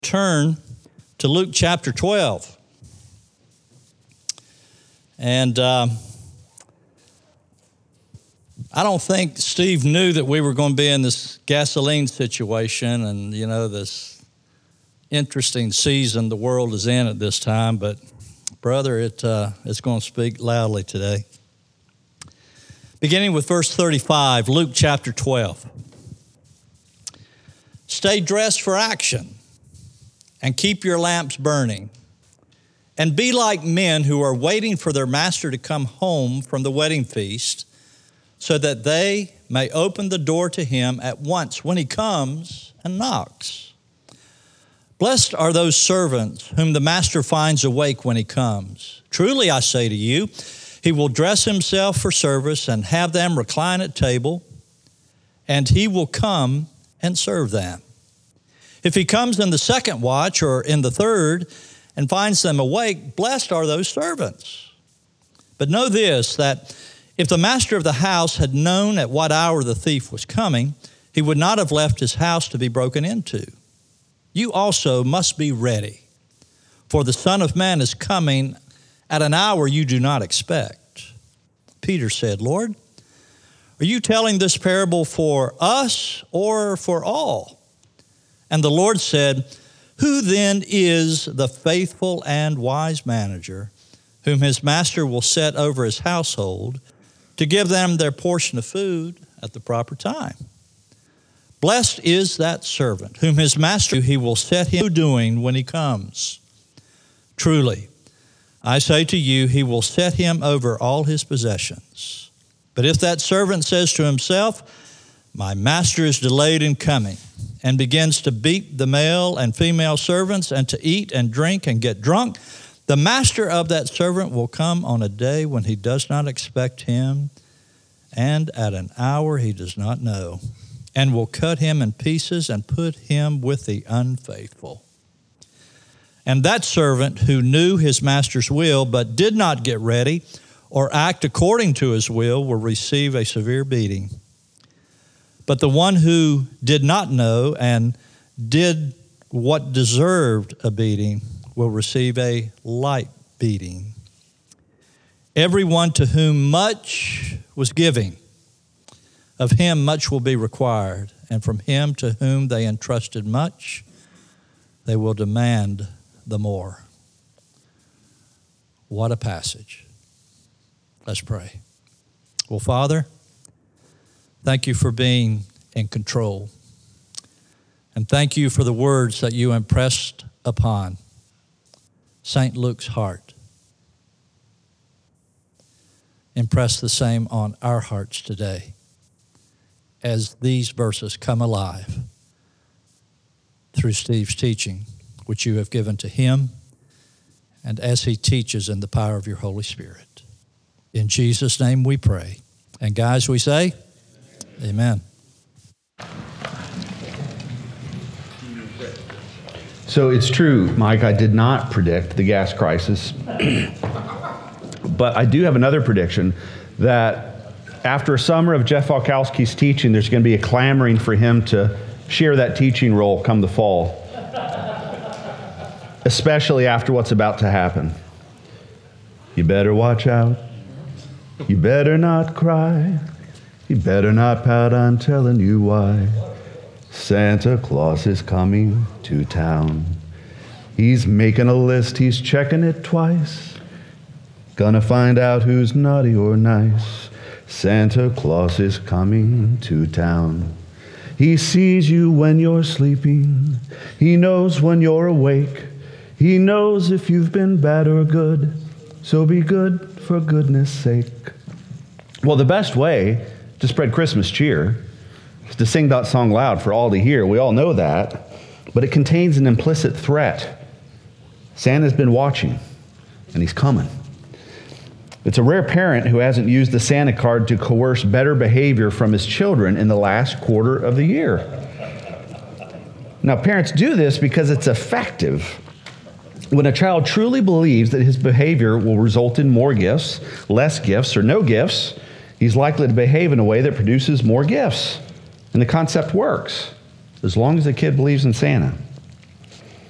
Turn to Luke chapter 12. And I don't think Steve knew that we were going to be in this gasoline situation and, this interesting season the world is in at this time. But, brother, it's going to speak loudly today. Beginning with verse 35, Luke chapter 12. Stay dressed for action and keep your lamps burning. And be like men who are waiting for their master to come home from the wedding feast, so that they may open the door to him at once when he comes and knocks. Blessed are those servants whom the master finds awake when he comes. Truly I say to you, he will dress himself for service and have them recline at table, and he will come and serve them. If he comes in the second watch or in the third and finds them awake, blessed are those servants. But know this, that if the master of the house had known at what hour the thief was coming, he would not have left his house to be broken into. You also must be ready, for the Son of Man is coming at an hour you do not expect. Peter said, Lord, are you telling this parable for us or for all? And the Lord said, who then is the faithful and wise manager whom his master will set over his household to give them their portion of food at the proper time? Blessed is that servant whom his master he will set him doing when he comes. Truly, I say to you, he will set him over all his possessions. But if that servant says to himself, my master is delayed in coming, and begins to beat the male and female servants and to eat and drink and get drunk, the master of that servant will come on a day when he does not expect him and at an hour he does not know, and will cut him in pieces and put him with the unfaithful. And that servant who knew his master's will but did not get ready or act according to his will receive a severe beating. But the one who did not know and did what deserved a beating will receive a light beating. Everyone to whom much was given, of him much will be required, and from him to whom they entrusted much, they will demand the more. What a passage. Let's pray. Well, Father, thank you for being in control. And thank you for the words that you impressed upon St. Luke's heart. Impress the same on our hearts today as these verses come alive through Steve's teaching, which you have given to him, and as he teaches in the power of your Holy Spirit. In Jesus' name we pray. And guys, we say, amen. So it's true, Mike, I did not predict the gas crisis, but I do have another prediction that after a summer of Jeff Falkowski's teaching, there's going to be a clamoring for him to share that teaching role come the fall, especially after what's about to happen. You better watch out. You better not cry. You better not pout, I'm telling you why. Santa Claus is coming to town. He's making a list, he's checking it twice. Gonna find out who's naughty or nice. Santa Claus is coming to town. He sees you when you're sleeping. He knows when you're awake. He knows if you've been bad or good. So be good for goodness sake. Well, the best way to spread Christmas cheer is to sing that song loud for all to hear. We all know that, but it contains an implicit threat. Santa's been watching, and he's coming. It's a rare parent who hasn't used the Santa card to coerce better behavior from his children in the last quarter of the year. Now, parents do this because it's effective. When a child truly believes that his behavior will result in more gifts, less gifts, or no gifts, he's likely to behave in a way that produces more gifts. And the concept works, as long as the kid believes in Santa.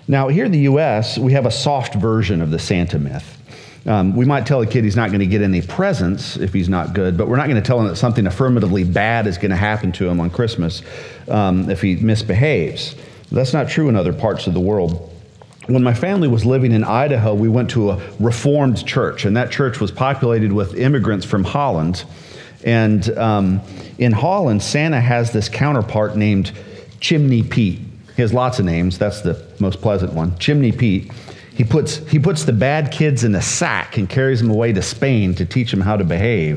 Now, here in the U.S., we have a soft version of the Santa myth. We might tell a kid he's not going to get any presents if he's not good, but we're not going to tell him that something affirmatively bad is going to happen to him on Christmas if he misbehaves. That's not true in other parts of the world. When my family was living in Idaho, we went to a Reformed church, and that church was populated with immigrants from Holland. And in Holland, Santa has this counterpart named Chimney Pete. He has lots of names. That's the most pleasant one. Chimney Pete. He puts the bad kids in a sack and carries them away to Spain to teach them how to behave.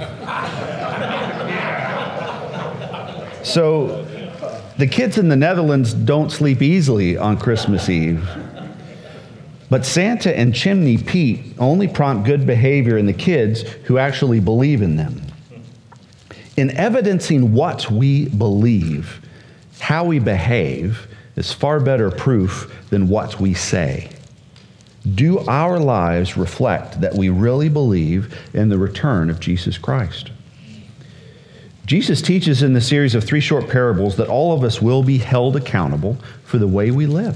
So the kids in the Netherlands don't sleep easily on Christmas Eve. But Santa and Chimney Pete only prompt good behavior in the kids who actually believe in them. In evidencing what we believe, how we behave is far better proof than what we say. Do our lives reflect that we really believe in the return of Jesus Christ? Jesus teaches in the series of 3 short parables that all of us will be held accountable for the way we live.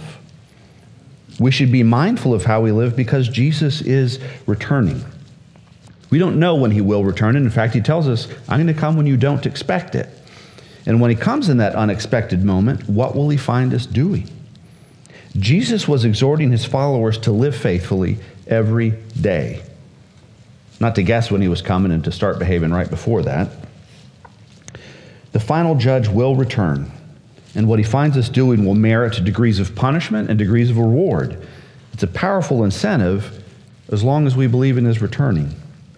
We should be mindful of how we live because Jesus is returning. We don't know when he will return, and in fact, he tells us, I'm going to come when you don't expect it. And when he comes in that unexpected moment, what will he find us doing? Jesus was exhorting his followers to live faithfully every day. Not to guess when he was coming and to start behaving right before that. The final judge will return, and what he finds us doing will merit degrees of punishment and degrees of reward. It's a powerful incentive as long as we believe in his returning.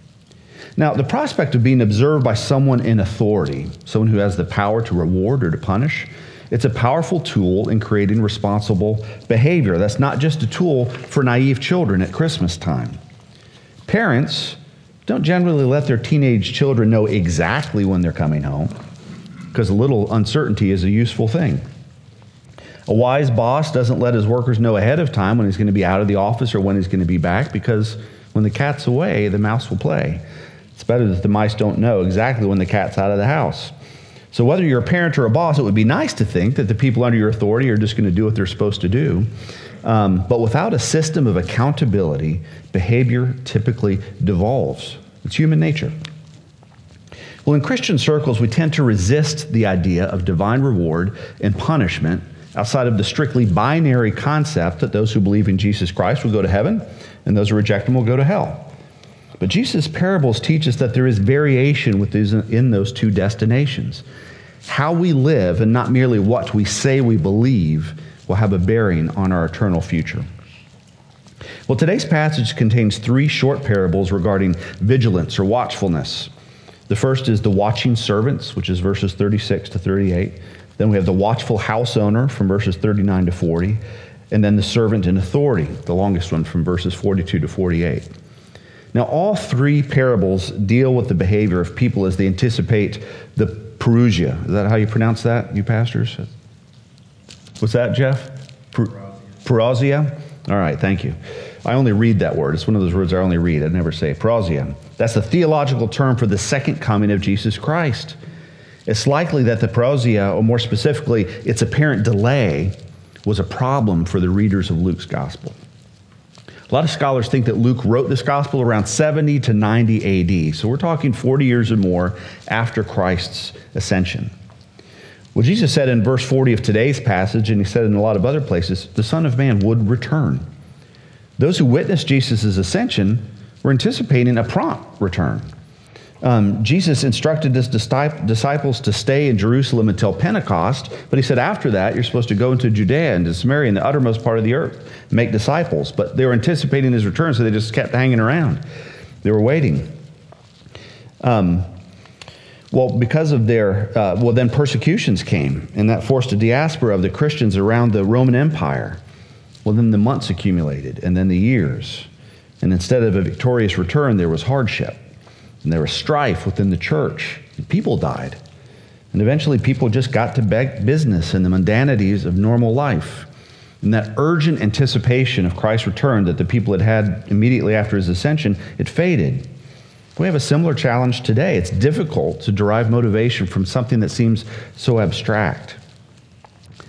Now, the prospect of being observed by someone in authority, someone who has the power to reward or to punish, it's a powerful tool in creating responsible behavior. That's not just a tool for naive children at Christmas time. Parents don't generally let their teenage children know exactly when they're coming home, because a little uncertainty is a useful thing. A wise boss doesn't let his workers know ahead of time when he's going to be out of the office or when he's going to be back, because when the cat's away, the mouse will play. It's better that the mice don't know exactly when the cat's out of the house. So whether you're a parent or a boss, it would be nice to think that the people under your authority are just going to do what they're supposed to do. But without a system of accountability, behavior typically devolves. It's human nature. Well, in Christian circles, we tend to resist the idea of divine reward and punishment outside of the strictly binary concept that those who believe in Jesus Christ will go to heaven and those who reject him will go to hell. But Jesus' parables teach us that there is variation in those two destinations. How we live, and not merely what we say we believe, will have a bearing on our eternal future. Well, today's passage contains 3 short parables regarding vigilance or watchfulness. The first is the watching servants, which is verses 36 to 38. Then we have the watchful house owner from verses 39 to 40. And then the servant in authority, the longest one, from verses 42 to 48. Now, all 3 parables deal with the behavior of people as they anticipate the parousia. Is that how you pronounce that, you pastors? What's that, Jeff? Parousia? All right, thank you. I only read that word. It's one of those words I only read. I never say parousia. That's the theological term for the second coming of Jesus Christ. It's likely that the parousia, or more specifically, its apparent delay, was a problem for the readers of Luke's gospel. A lot of scholars think that Luke wrote this gospel around 70 to 90 AD. So we're talking 40 years or more after Christ's ascension. Well, Jesus said in verse 40 of today's passage, and he said in a lot of other places, the Son of Man would return. Those who witnessed Jesus' ascension were anticipating a prompt return. Jesus instructed his disciples to stay in Jerusalem until Pentecost, but he said after that, you're supposed to go into Judea and to Samaria and the uttermost part of the earth, make disciples. But they were anticipating his return, so they just kept hanging around. They were waiting. Because of then persecutions came, and that forced a diaspora of the Christians around the Roman Empire. Well, then the months accumulated, and then the years. And instead of a victorious return, there was hardship. And there was strife within the church, and people died. And eventually people just got to business and the mundanities of normal life. And that urgent anticipation of Christ's return that the people had had immediately after his ascension, it faded. We have a similar challenge today. It's difficult to derive motivation from something that seems so abstract.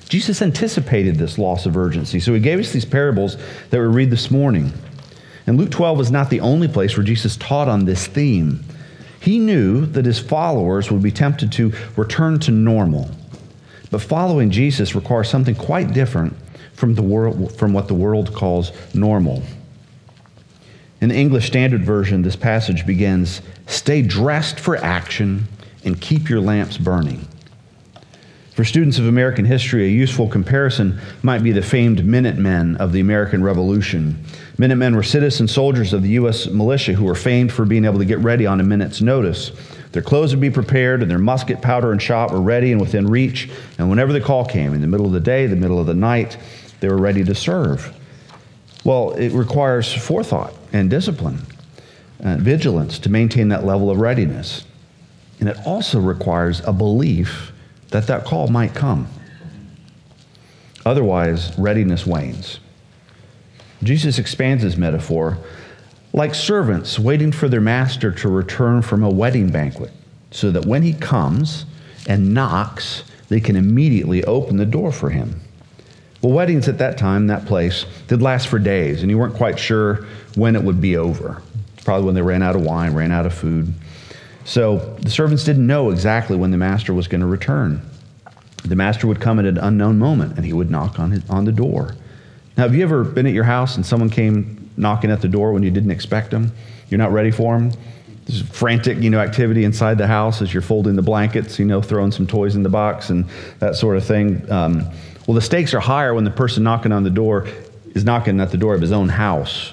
Jesus anticipated this loss of urgency, so he gave us these parables that we read this morning. And Luke 12 is not the only place where Jesus taught on this theme. He knew that his followers would be tempted to return to normal. But following Jesus requires something quite different from what the world calls normal. In the English Standard Version, this passage begins, "Stay dressed for action and keep your lamps burning." For students of American history, a useful comparison might be the famed Minutemen of the American Revolution. Minutemen were citizen soldiers of the U.S. militia who were famed for being able to get ready on a minute's notice. Their clothes would be prepared, and their musket, powder, and shot were ready and within reach. And whenever the call came, in the middle of the day, the middle of the night, they were ready to serve. Well, it requires forethought and discipline, vigilance to maintain that level of readiness. And it also requires a belief that that call might come. Otherwise, readiness wanes. Jesus expands his metaphor, like servants waiting for their master to return from a wedding banquet, so that when he comes and knocks, they can immediately open the door for him. Well, weddings at that time, that place, did last for days, and you weren't quite sure when it would be over. Probably when they ran out of wine, ran out of food. So the servants didn't know exactly when the master was going to return. The master would come at an unknown moment, and he would knock on the door. Now, have you ever been at your house and someone came knocking at the door when you didn't expect them? You're not ready for them? There's frantic, activity inside the house as you're folding the blankets, throwing some toys in the box and that sort of thing. Well, the stakes are higher when the person knocking on the door is knocking at the door of his own house.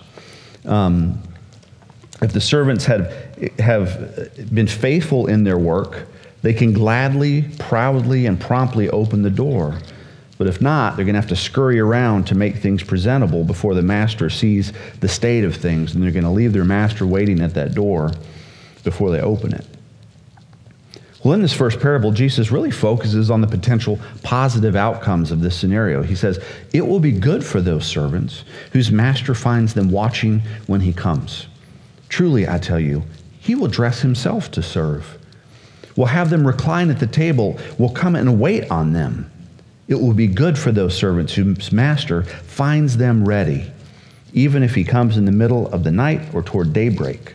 If the servants have been faithful in their work, they can gladly, proudly, and promptly open the door. But if not, they're going to have to scurry around to make things presentable before the master sees the state of things, and they're going to leave their master waiting at that door before they open it. Well, in this first parable, Jesus really focuses on the potential positive outcomes of this scenario. He says, it will be good for those servants whose master finds them watching when he comes. Truly, I tell you, he will dress himself to serve. Will have them recline at the table, will come and wait on them. It will be good for those servants whose master finds them ready, even if he comes in the middle of the night or toward daybreak.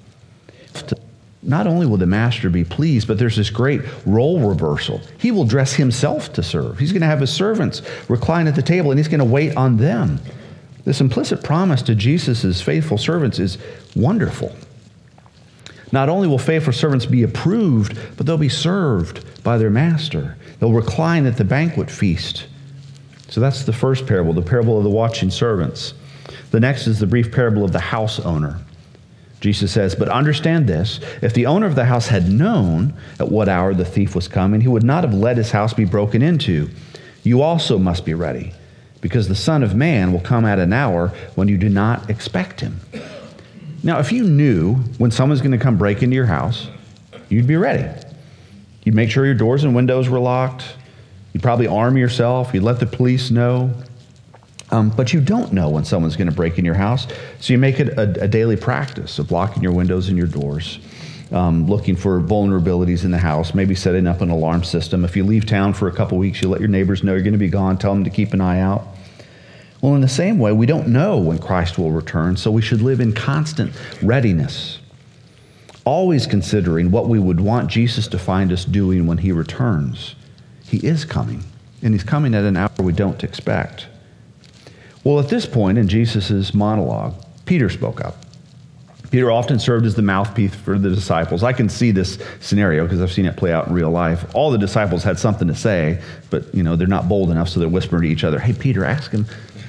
Not only will the master be pleased, but there's this great role reversal. He will dress himself to serve. He's going to have his servants recline at the table, and he's going to wait on them. This implicit promise to Jesus' faithful servants is wonderful. Not only will faithful servants be approved, but they'll be served by their master. They'll recline at the banquet feast. So that's the first parable, the parable of the watching servants. The next is the brief parable of the house owner. Jesus says, but understand this, if the owner of the house had known at what hour the thief was coming, he would not have let his house be broken into. You also must be ready, because the Son of Man will come at an hour when you do not expect him. Now, if you knew when someone's going to come break into your house, you'd be ready. You'd make sure your doors and windows were locked. You'd probably arm yourself. You'd let the police know. But you don't know when someone's going to break in your house, so you make it a daily practice of locking your windows and your doors, looking for vulnerabilities in the house, maybe setting up an alarm system. If you leave town for a couple weeks, you let your neighbors know you're going to be gone, tell them to keep an eye out. Well, in the same way, we don't know when Christ will return, so we should live in constant readiness, always considering what we would want Jesus to find us doing when he returns. He is coming, and he's coming at an hour we don't expect. Well, at this point in Jesus' monologue, Peter spoke up. Peter often served as the mouthpiece for the disciples. I can see this scenario because I've seen it play out in real life. All the disciples had something to say, but they're not bold enough, so they're whispering to each other, hey, Peter, ask him.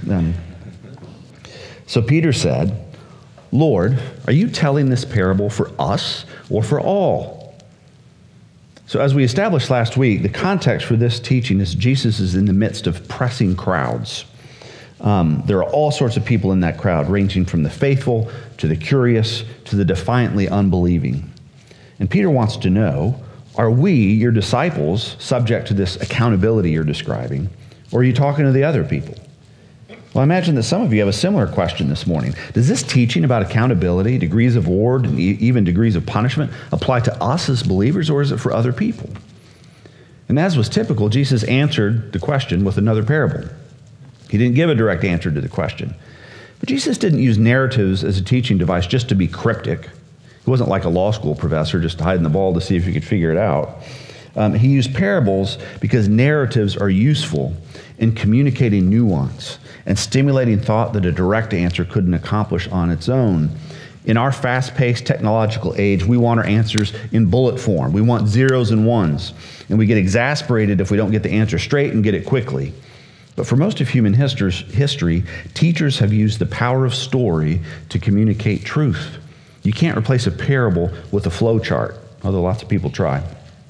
So Peter said, Lord, are you telling this parable for us or for all? So as we established last week, the context for this teaching is Jesus is in the midst of pressing crowds. There are all sorts of people in that crowd, ranging from the faithful to the curious to the defiantly unbelieving. And Peter wants to know, are we, your disciples, subject to this accountability you're describing, or are you talking to the other people? Well, I imagine that some of you have a similar question this morning. Does this teaching about accountability, degrees of reward, and even degrees of punishment apply to us as believers, or is it for other people? And as was typical, Jesus answered the question with another parable. He didn't give a direct answer to the question. But Jesus didn't use narratives as a teaching device just to be cryptic. He wasn't like a law school professor just hiding the ball to see if he could figure it out. He used parables because narratives are useful in communicating nuance and stimulating thought that a direct answer couldn't accomplish on its own. In our fast-paced technological age, we want our answers in bullet form. We want zeros and ones, and we get exasperated if we don't get the answer straight and get it quickly. But for most of human history, teachers have used the power of story to communicate truth. You can't replace a parable with a flow chart, although lots of people try.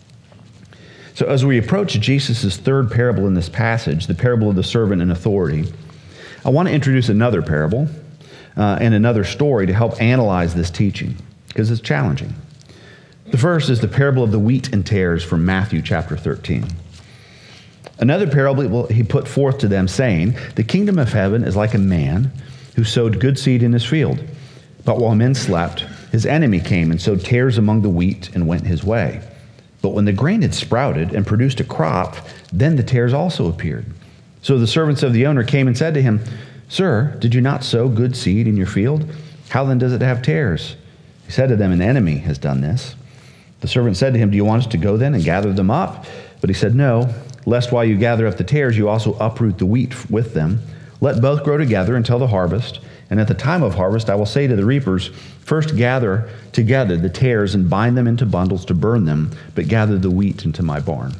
So as we approach Jesus' third parable in this passage, the parable of the servant in authority, I want to introduce another parable and another story to help analyze this teaching, because it's challenging. The first is the parable of the wheat and tares from Matthew chapter 13. Another parable he put forth to them, saying, "The kingdom of heaven is like a man who sowed good seed in his field. But while men slept, his enemy came and sowed tares among the wheat and went his way. But when the grain had sprouted and produced a crop, then the tares also appeared. So the servants of the owner came and said to him, 'Sir, did you not sow good seed in your field? How then does it have tares?' He said to them, 'An enemy has done this.' The servant said to him, 'Do you want us to go then and gather them up?' But he said, 'No, lest while you gather up the tares, you also uproot the wheat with them. Let both grow together until the harvest. And at the time of harvest, I will say to the reapers, first gather together the tares and bind them into bundles to burn them, but gather the wheat into my barn.'"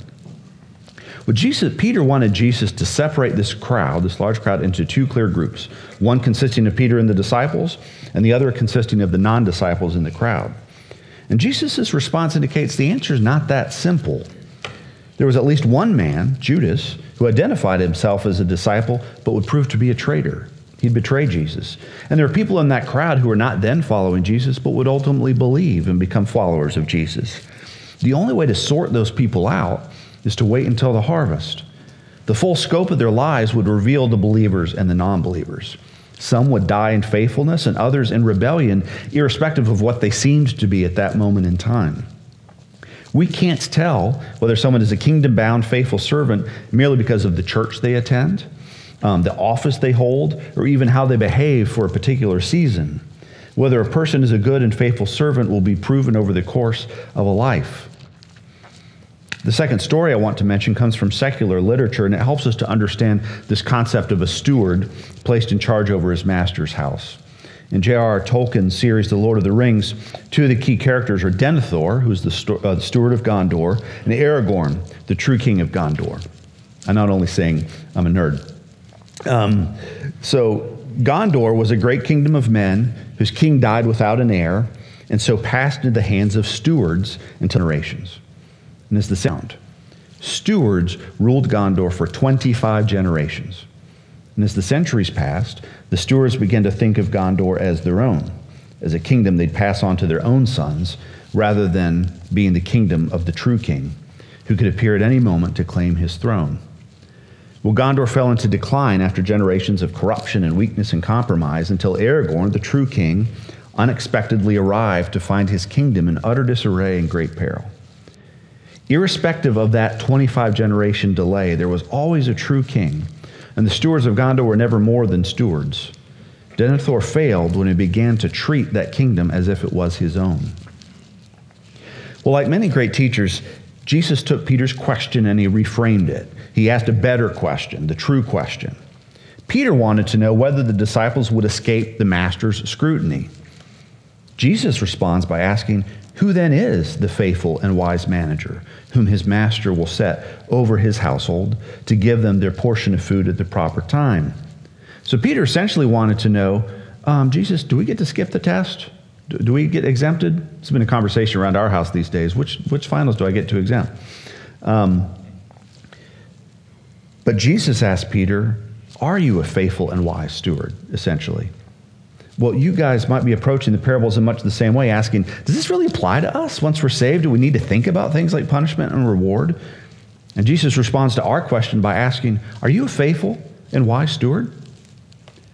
Peter wanted Jesus to separate this large crowd, into two clear groups, one consisting of Peter and the disciples, and the other consisting of the non-disciples in the crowd. And Jesus' response indicates the answer is not that simple. There was at least one man, Judas, who identified himself as a disciple, but would prove to be a traitor. He'd betray Jesus. And there are people in that crowd who are not then following Jesus, but would ultimately believe and become followers of Jesus. The only way to sort those people out is to wait until the harvest. The full scope of their lives would reveal the believers and the non-believers. Some would die in faithfulness and others in rebellion, irrespective of what they seemed to be at that moment in time. We can't tell whether someone is a kingdom-bound, faithful servant merely because of the church they attend, the office they hold, or even how they behave for a particular season. Whether a person is a good and faithful servant will be proven over the course of a life. The second story I want to mention comes from secular literature, and it helps us to understand this concept of a steward placed in charge over his master's house. In J.R.R. Tolkien's series, The Lord of the Rings, two of the key characters are Denethor, who's the steward of Gondor, and Aragorn, the true king of Gondor. I'm not only saying I'm a nerd. So Gondor was a great kingdom of men whose king died without an heir, and so passed into the hands of stewards until generations. And as the sound, stewards ruled Gondor for 25 generations. And as the centuries passed, the stewards began to think of Gondor as their own, as a kingdom they'd pass on to their own sons, rather than being the kingdom of the true king, who could appear at any moment to claim his throne. Well, Gondor fell into decline after generations of corruption and weakness and compromise, until Aragorn, the true king, unexpectedly arrived to find his kingdom in utter disarray and great peril. Irrespective of that 25-generation delay, there was always a true king, and the stewards of Gondor were never more than stewards. Denethor failed when he began to treat that kingdom as if it was his own. Well, like many great teachers, Jesus took Peter's question and he reframed it. He asked a better question, the true question. Peter wanted to know whether the disciples would escape the master's scrutiny. Jesus responds by asking, who then is the faithful and wise manager whom his master will set over his household to give them their portion of food at the proper time? So Peter essentially wanted to know, Jesus, do we get to skip the test? Do we get exempted? It's been a conversation around our house these days. Which finals do I get to exempt? But Jesus asked Peter, are you a faithful and wise steward, essentially? Well, you guys might be approaching the parables in much the same way, asking, does this really apply to us? Once we're saved, do we need to think about things like punishment and reward? And Jesus responds to our question by asking, are you a faithful and wise steward?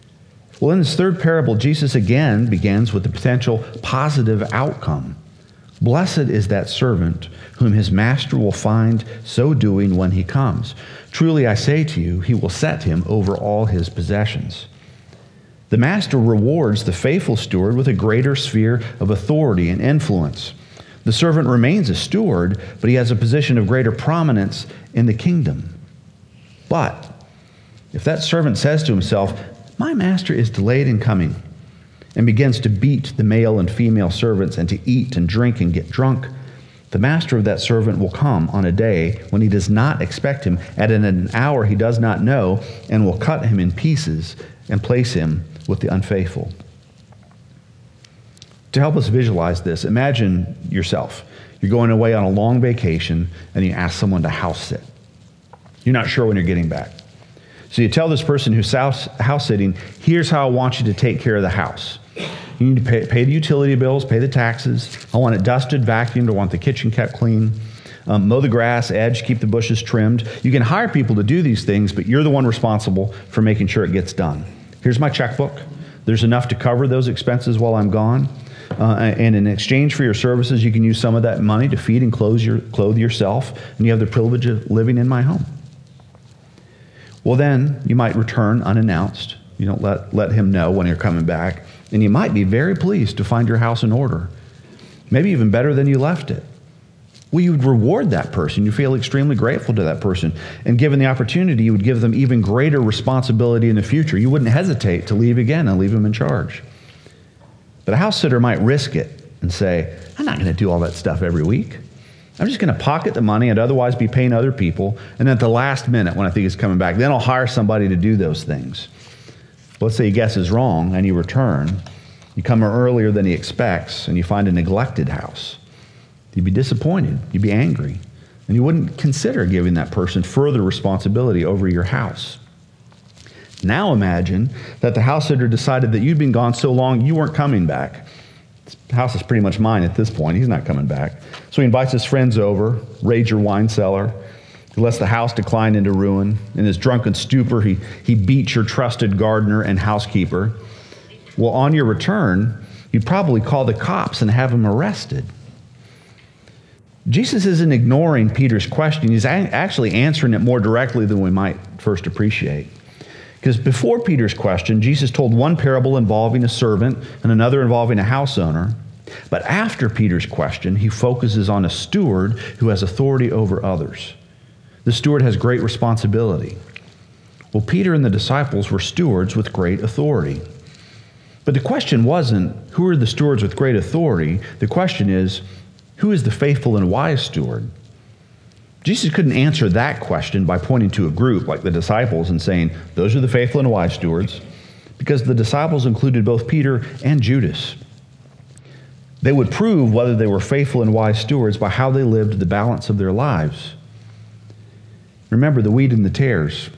Well, in this third parable, Jesus again begins with the potential positive outcome. Blessed is that servant whom his master will find so doing when he comes. Truly I say to you, he will set him over all his possessions. The master rewards the faithful steward with a greater sphere of authority and influence. The servant remains a steward, but he has a position of greater prominence in the kingdom. But if that servant says to himself, my master is delayed in coming, and begins to beat the male and female servants and to eat and drink and get drunk, the master of that servant will come on a day when he does not expect him, at an hour he does not know, and will cut him in pieces and place him with the unfaithful. To help us visualize this, imagine yourself. You're going away on a long vacation and you ask someone to house sit. You're not sure when you're getting back. So you tell this person who's house sitting, here's how I want you to take care of the house. You need to pay the utility bills, pay the taxes. I want it dusted, vacuumed. I want the kitchen kept clean. Mow the grass, edge, keep the bushes trimmed. You can hire people to do these things, but you're the one responsible for making sure it gets done. Here's my checkbook. There's enough to cover those expenses while I'm gone. And in exchange for your services, you can use some of that money to feed and clothe yourself, and you have the privilege of living in my home. Well, then you might return unannounced. You don't let him know when you're coming back. And you might be very pleased to find your house in order, maybe even better than you left it. Well, you would reward that person. You feel extremely grateful to that person. And given the opportunity, you would give them even greater responsibility in the future. You wouldn't hesitate to leave again and leave them in charge. But a house sitter might risk it and say, I'm not going to do all that stuff every week. I'm just going to pocket the money I'd otherwise be paying other people, and at the last minute when I think it's coming back, then I'll hire somebody to do those things. Let's say he guesses wrong and you return. You come earlier than he expects and you find a neglected house. You'd be disappointed. You'd be angry. And you wouldn't consider giving that person further responsibility over your house. Now imagine that the house sitter decided that you'd been gone so long you weren't coming back. The house is pretty much mine at this point. He's not coming back. So he invites his friends over, raids your wine cellar. He lets the house decline into ruin. In his drunken stupor, he beats your trusted gardener and housekeeper. Well, on your return, you'd probably call the cops and have him arrested. Jesus isn't ignoring Peter's question. He's actually answering it more directly than we might first appreciate. Because before Peter's question, Jesus told one parable involving a servant and another involving a house owner. But after Peter's question, he focuses on a steward who has authority over others. The steward has great responsibility. Well, Peter and the disciples were stewards with great authority. But the question wasn't, who are the stewards with great authority? The question is, who is the faithful and wise steward? Jesus couldn't answer that question by pointing to a group like the disciples and saying, those are the faithful and wise stewards, because the disciples included both Peter and Judas. They would prove whether they were faithful and wise stewards by how they lived the balance of their lives. Remember the wheat and the tares.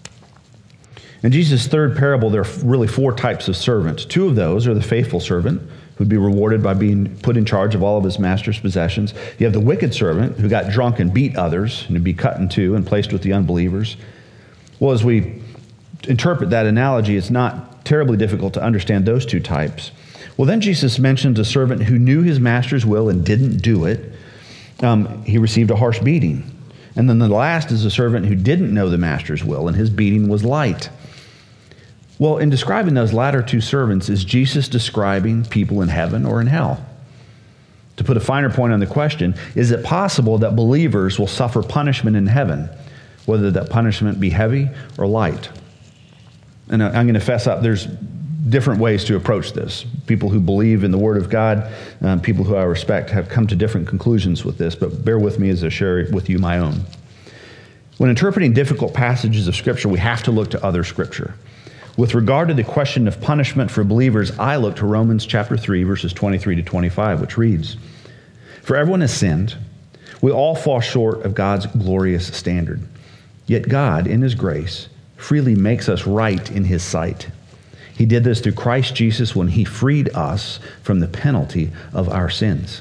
In Jesus' third parable, there are really four types of servants. Two of those are the faithful servant, who'd be rewarded by being put in charge of all of his master's possessions. You have the wicked servant who got drunk and beat others and would be cut in two and placed with the unbelievers. Well, as we interpret that analogy, it's not terribly difficult to understand those two types. Well, then Jesus mentions a servant who knew his master's will and didn't do it. He received a harsh beating. And then the last is a servant who didn't know the master's will, and his beating was light. Well, in describing those latter two servants, is Jesus describing people in heaven or in hell? To put a finer point on the question, is it possible that believers will suffer punishment in heaven, whether that punishment be heavy or light? And I'm going to fess up, there's different ways to approach this. People who believe in the Word of God, people who I respect, have come to different conclusions with this, but bear with me as I share with you my own. When interpreting difficult passages of Scripture, we have to look to other Scripture. With regard to the question of punishment for believers, I look to Romans chapter 3, verses 23 to 25, which reads, "For everyone has sinned. We all fall short of God's glorious standard. Yet God, in His grace, freely makes us right in His sight. He did this through Christ Jesus when He freed us from the penalty of our sins."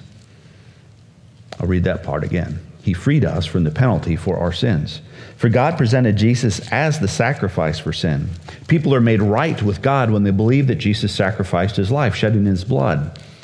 I'll read that part again. He freed us from the penalty for our sins. For God presented Jesus as the sacrifice for sin. People are made right with God when they believe that Jesus sacrificed His life, shedding His blood.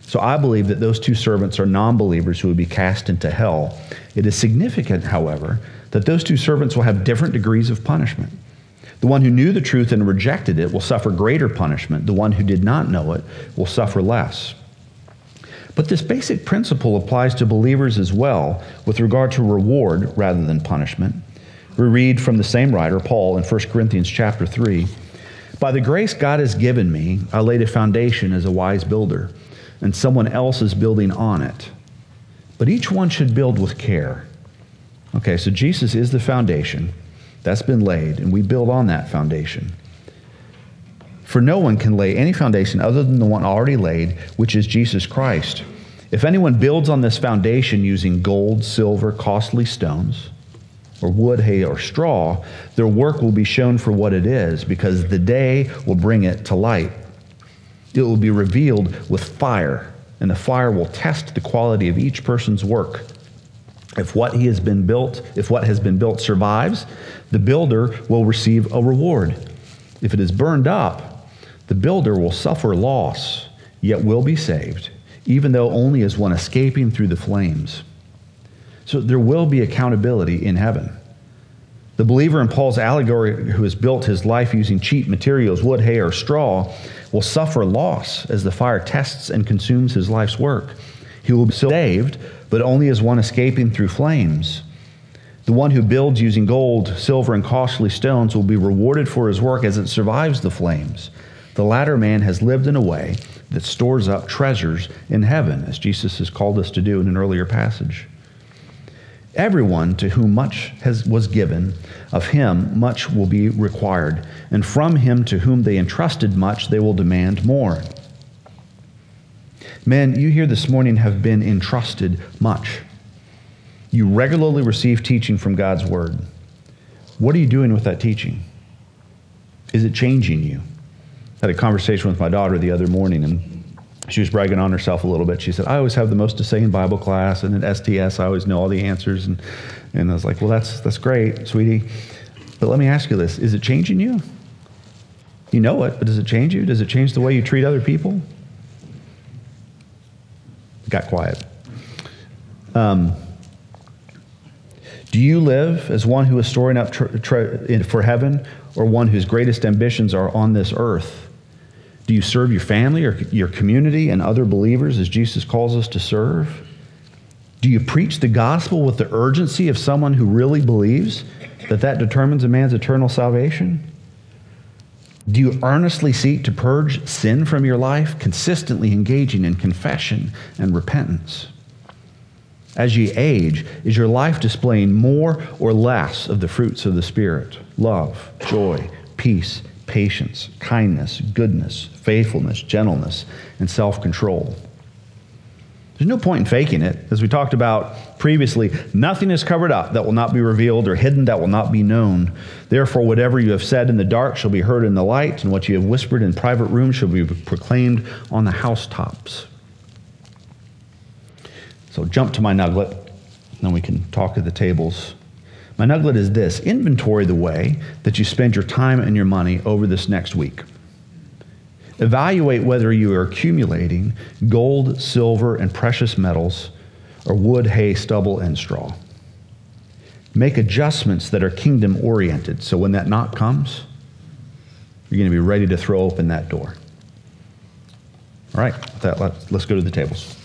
So I believe that those two servants are non-believers who would be cast into hell. It is significant, however, that those two servants will have different degrees of punishment. The one who knew the truth and rejected it will suffer greater punishment. The one who did not know it will suffer less. But this basic principle applies to believers as well with regard to reward rather than punishment. We read from the same writer, Paul, in 1 Corinthians chapter 3, "By the grace God has given me, I laid a foundation as a wise builder, and someone else is building on it. But each one should build with care." Okay, so Jesus is the foundation. That's been laid, and we build on that foundation. For no one can lay any foundation other than the one already laid, which is Jesus Christ. If anyone builds on this foundation using gold, silver, costly stones, or wood, hay, or straw, their work will be shown for what it is, because the day will bring it to light. It will be revealed with fire, and the fire will test the quality of each person's work. If what has been built survives, the builder will receive a reward. If it is burned up, the builder will suffer loss, yet will be saved, even though only as one escaping through the flames. So there will be accountability in heaven. The believer in Paul's allegory who has built his life using cheap materials, wood, hay, or straw, will suffer loss as the fire tests and consumes his life's work. He will be saved, but only as one escaping through flames. The one who builds using gold, silver, and costly stones will be rewarded for his work as it survives the flames. The latter man has lived in a way that stores up treasures in heaven, as Jesus has called us to do in an earlier passage. Everyone to whom much was given, of him much will be required, and from him to whom they entrusted much, they will demand more. Men, you here this morning have been entrusted much. You regularly receive teaching from God's Word. What are you doing with that teaching? Is it changing you? I had a conversation with my daughter the other morning, and she was bragging on herself a little bit. She said, "I always have the most to say in Bible class, and in STS I always know all the answers." And I was like, "Well, that's great, sweetie. But let me ask you this. Is it changing you? You know it, but does it change you? Does it change the way you treat other people?" Got quiet. Do you live as one who is storing up for heaven, or one whose greatest ambitions are on this earth? Do you serve your family or your community and other believers as Jesus calls us to serve? Do you preach the gospel with the urgency of someone who really believes that determines a man's eternal salvation? Do you earnestly seek to purge sin from your life, consistently engaging in confession and repentance? As you age, is your life displaying more or less of the fruits of the Spirit? Love, joy, peace, patience, kindness, goodness, faithfulness, gentleness, and self-control. There's no point in faking it. As we talked about previously, nothing is covered up that will not be revealed, or hidden that will not be known. Therefore, whatever you have said in the dark shall be heard in the light, and what you have whispered in private rooms shall be proclaimed on the housetops. So jump to my nugget, and then we can talk at the tables. My nugget is this: inventory the way that you spend your time and your money over this next week. Evaluate whether you are accumulating gold, silver, and precious metals, or wood, hay, stubble, and straw. Make adjustments that are kingdom-oriented, so when that knock comes, you're going to be ready to throw open that door. All right, with that, let's go to the tables.